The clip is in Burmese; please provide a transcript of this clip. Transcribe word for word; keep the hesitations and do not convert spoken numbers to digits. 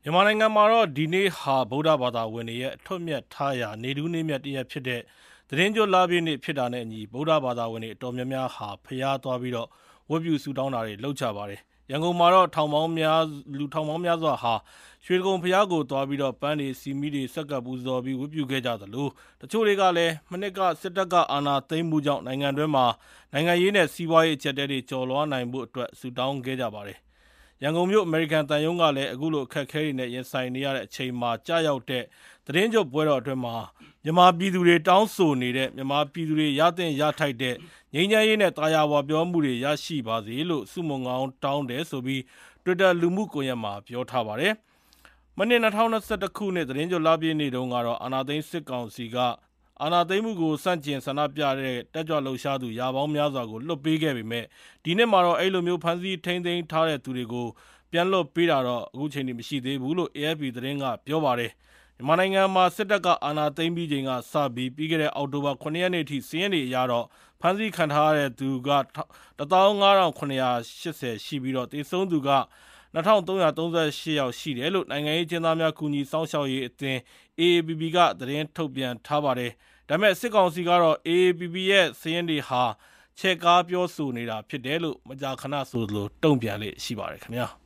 မြန်မာနိုင်ငံမှာတော့ဒီနေ့ဟာဗုဒ္ဓဘာသာဝင်တွေရဲ့အထွတ်မြတ်ထားရာနေထူးနေ့မြတ်တစ်ရက်ဖြစ်တဲ့သီတင်းကျွတ်လပြည့်နေ့ဖြစ်တာနဲ့အညီဗုဒ္ဓဘာသာဝင်တွေအတော်များများဟာဖျားသွားပြီးတော့ဝတ်ပြုဆုတောင်းတာတွေလုပ်ကြပါတယ်။ရန်ကုန်မှာတော့ထောင်ပေါင်းများလူထောင်ပေါင်းများစွာဟာရွှေကုံဖျားကိုသွားပြီးတော့ပန်းတွေစီမီတွေစက္ကပ်ပူဇော်ပြီးဝတ်ပြုခဲ့ကြသလိုတချို့တွေကလည်းမနစ်ကစစ်တပ်ကအာဏာသိမ်းမှုကြောင့်နိုင်ငံတွင်းမှာနိုင်ငံရေးနဲ့စီးပွားရေးအကျပ်တဲတွေကျော်လွှားနိုင်ဖို့အတွက်ဆုတောင်းခဲ့ကြပါတယ်။ရန်ကုန်မြို့အမေရိကန်တန်ယုံကလည်းအခုလိုအခက်အခဲတွေနဲ့ရင်ဆိုင်နေရတဲ့အချိန်မှာကြာရောက်တဲ့သတင်းကြွပွဲတော်အတွင်းမှာမြန်မာပြည်သူတွေတောင်းဆိုနေတဲ့မြန်မာပြည်သူတွေရသင့်ရထိုက်တဲ့ငြိမ်းချမ်းရေးနဲ့တာယာဝပြောမှုတွေရရှိပါစေလို့ဆုမွန်ကောင်းတောင်းတယ်ဆိုပြီး Twitter လူမှုကွန်ရက်မှာပြောထားပါတယ်။မနေ့၂၀၂၁ခုနှစ်သတင်းကြွလပြည့်နေ့တုန်းကတော့အာနာသိန်းစစ်ကောင်စီကအာနာသိမ်းမှုကိုစန့်ကျင်ဆန္ဒပြတဲ့တက်ကြွလှုပ်ရှားသူရာပေါင်းများစွာကိုလွတ်ပေးခဲ့ပေမဲ့ဒီနှစ်မှာတော့အဲ့လိုမျိုးဖမ်းဆီးထိန်းသိမ်းထားတဲ့သူတွေကိုပြန်လွတ်ပေးတာတော့အခုချိန်ထိမရှိသေးဘူးလို့ A F P သတင်းကပြောပါတယ်။မြန်မာနိုင်ငံမှာစစ်တပ်ကအာဏာသိမ်းပြီးချိန်ကစပြီးပြီးခဲ့တဲ့အောက်တိုဘာခုနှစ်ရက်နေ့ထိစီးရင်တွေအရတော့ဖမ်းဆီးခံထားရတဲ့သူကတစ်သောင်းငါးထောင်ခုနှစ်ရာရှစ်ဆယ်ရှိပြီးတော့တေဆုံးသူကနှစ်ထောင်သုံးရာသုံးဆယ်ရှစ်ယောက်ရှိတယ်လို့နိုင်ငံရေးကျင်းသားများကူညီစောင့်ရှောက်ရေးအသင်း A A P P ကသတင်းထုတ်ပြန်ထားပါတယ်။ဒါပေမဲ့စစ်ကောင်စီကတော့ A A P P ရဲ့စာရင်းတွေဟာချဲ့ကားပြောဆိုနေတာဖြစ်တယ်လို့မကြာခဏဆိုသလိုတုံ့ပြန်လေ့ရှိပါတယ်ခင်ဗျာ။